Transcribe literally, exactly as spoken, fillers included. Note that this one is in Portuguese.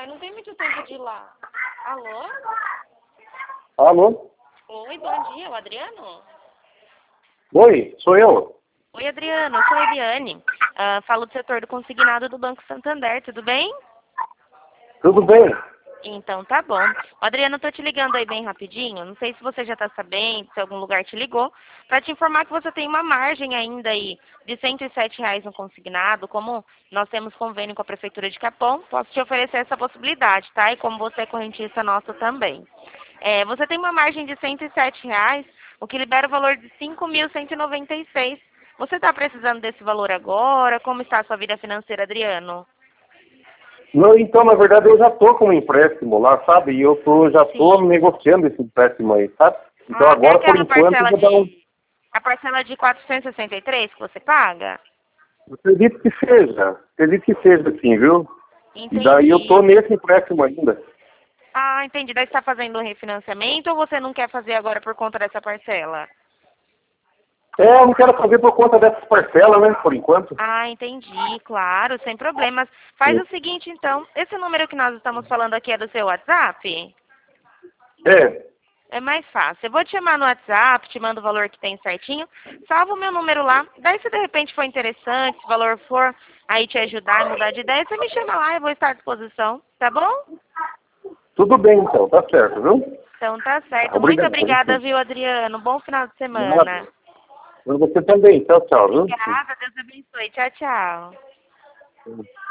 pai, não tem muito tempo de ir lá. Alô? Alô? Oi, bom dia, o Adriano? Oi, sou eu. Oi, Adriano, eu sou a Eliane. Ah, falo do setor do consignado do Banco Santander, tudo bem? Tudo bem? Então, tá bom. Ô, Adriano, eu tô te ligando aí bem rapidinho. Não sei se você já tá sabendo, se algum lugar te ligou, para te informar que você tem uma margem ainda aí de cento e sete reais no consignado. Como nós temos convênio com a Prefeitura de Capão, posso te oferecer essa possibilidade, tá? E como você é correntista nosso também. É, você tem uma margem de cento e sete reais, o que libera o valor de cinco mil cento e noventa e seis. Você está precisando desse valor agora? Como está a sua vida financeira, Adriano? Não, então, na verdade, eu já tô com um empréstimo lá, sabe? E eu tô, já tô Sim. negociando esse empréstimo aí, sabe? Então Ah, é agora, por aquela enquanto, eu parcela vou dar um... de a parcela de quatrocentos e sessenta e três que você paga? Eu acredito que seja. Acredito que seja, sim, viu? E daí eu tô Entendi. nesse empréstimo ainda. Ah, entendi. Daí você está fazendo um refinanciamento ou você não quer fazer agora por conta dessa parcela? É, eu não quero fazer por conta dessas parcelas, né? Por enquanto. Ah, entendi, claro, sem problemas. Faz o seguinte, então. Esse número que nós estamos falando aqui é do seu WhatsApp? É. É mais fácil. Eu vou te chamar no WhatsApp, te mando o valor que tem certinho. Salva o meu número lá. Daí, se de repente for interessante, se o valor for aí te ajudar e mudar de ideia, você me chama lá, eu vou estar à disposição. Tá bom? Tudo bem, então. Tá certo, viu? Então tá certo. Muito Obrigado. obrigada, viu, Adriano? Bom final de semana. Nada. Você também. Tchau, tchau, viu? Obrigada, Deus abençoe. Tchau, tchau.